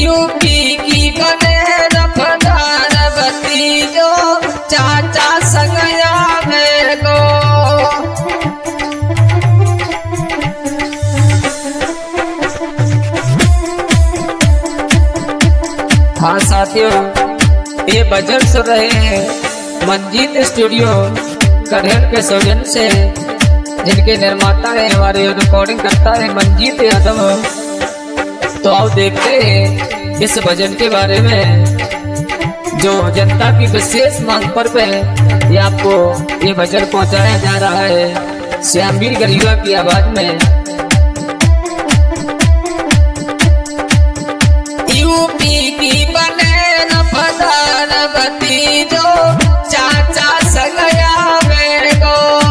UP की बने रफ्तार बती जो चाचा संगया मेरे को। हाँ साथियों, ये भजन सुन रहे हैं मंजीत स्टूडियो करेर के सौजन से, जिनके निर्माता है हमारे रिकॉर्डिंग करता है मंजीत यादव। तो आओ देखते हैं इस भजन के बारे में, जो जनता की विशेष मांग पर पे ये आपको ये भजन पहुंचाया जा रहा है श्यामवीर गरीबा की आवाज में। यूपी की बने रफ्तार बती जो चाचा संगया मेरे को।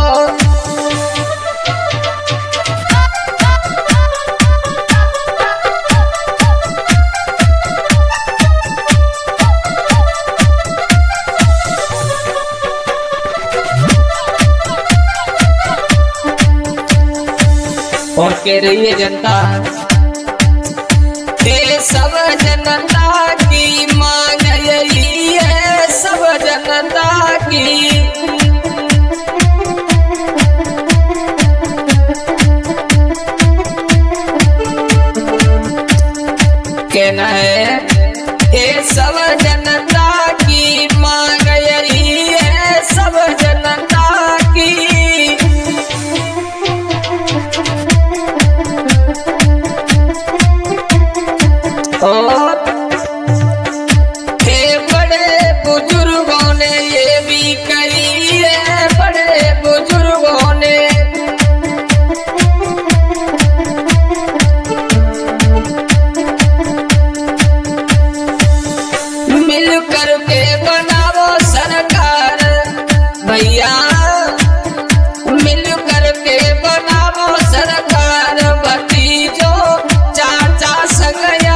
और कह रही है जनता, ये सब जनता की मांग यही है, सब जनता की। कहना है ये सब जनता की मांग यही है, सब जनता की। और बड़े बुजुर्गों ने ये भी कही है, बड़े बुजुर्गों ने मिल करके बनाओ सरकार भैया, मिल करके बनाओ सरकार भतीजो चाचा संगया।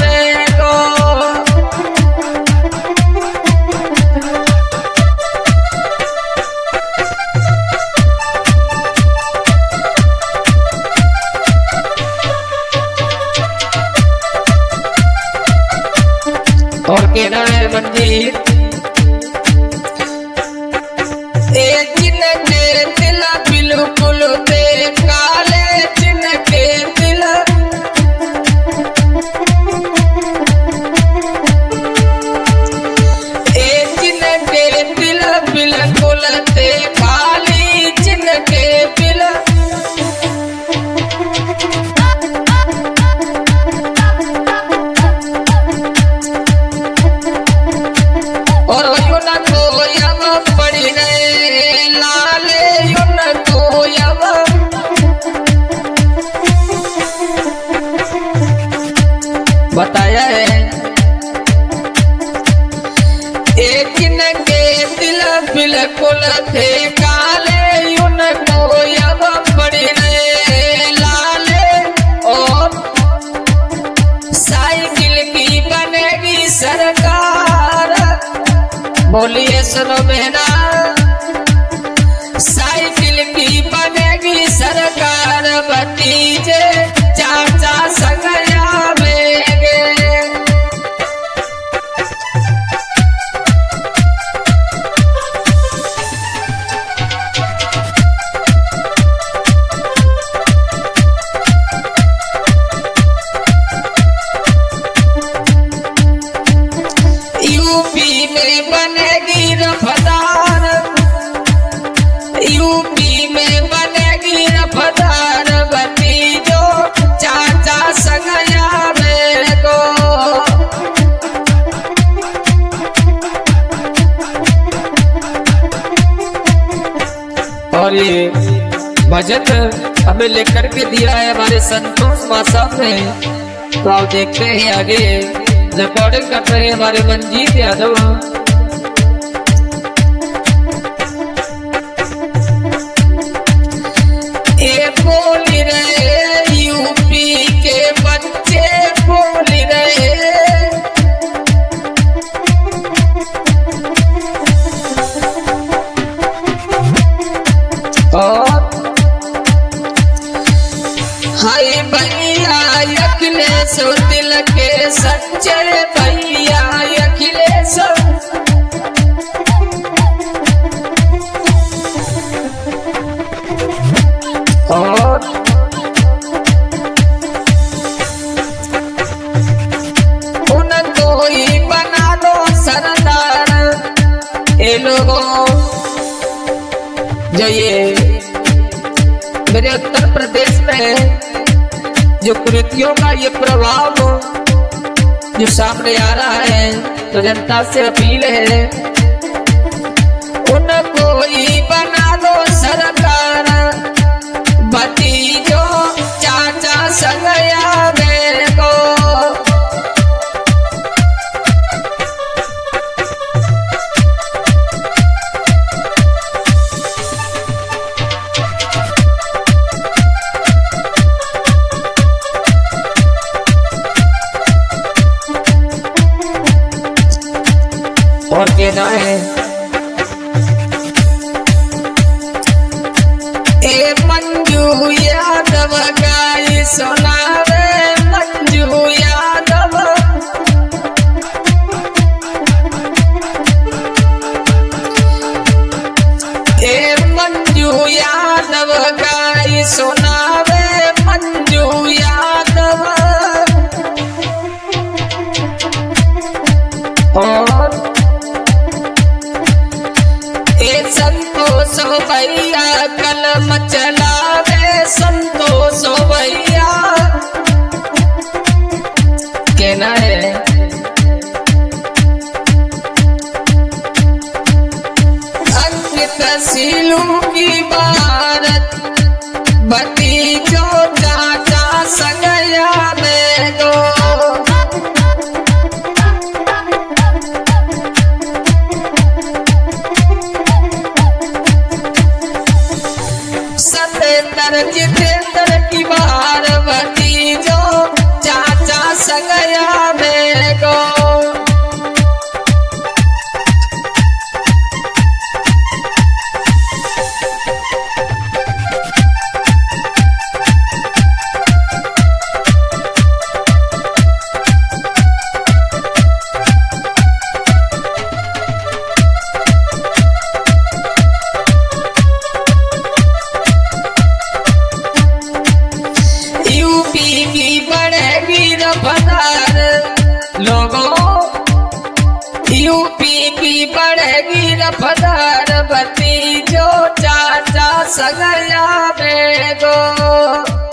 और कहना है मंजीत, जिनके दिल बिल्कुल काले, जिनके दिल जिनके दिल बिल्कुल खाली, जिनके दिल और युन को यम पड़ी गए लाले, युन को यम बताया है। एक जिनके दिल बिल्कुल थे काले, युन को यम पड़ी गए लाले। और साइकिल की बनेगी सरकार, बोलिए सुनो बहना, साइकिल की बनेगी सरकार भतीजे चाचा संगया मेरे। यूपी में बनेगी रफ्तार, यूपी में बनेगी रफ्तार भतीजो चाचा संगया मेरे को। और ये भजन हमें लेकर के दिया है हमारे संतोष माँ साहब ने। तो आप देखते हैं आगे रिकॉर्डिंग कर रहे हैं हमारे मंजीत यादव। ये बोल रहे यूपी के बच्चे, बोल रहे और हाय भैया अखिलेश दिल के संजय भैया अखिलेश और उनको ही बना दो सरदार। ये लोगों जो ये मेरे उत्तर प्रदेश में जो कृतियों का ये प्रभाव जो सामने आ रहा है, तो जनता से अपील है उनको ही बना दो सरकार। भतीजो चाचा संगया मेरे को और कहना है ए मंजू यादव गाई सुनावे मंजू यादव। ए मंजू यादव गाई सुनावे मंजू यादव। और संतोष भैया कलम चलावे संतोष भैया। कहना है अंकित सीलू की भारत भतीजो चाचा संगया में दो। जितेंद्र की बार भतीजो चाचा संगया मेरे को। यूपी की बढ़ेगी रफ्तार लोगों, यूपी की बढ़ेगी रफ्तार भतीजो चाचा संगया मेरे को।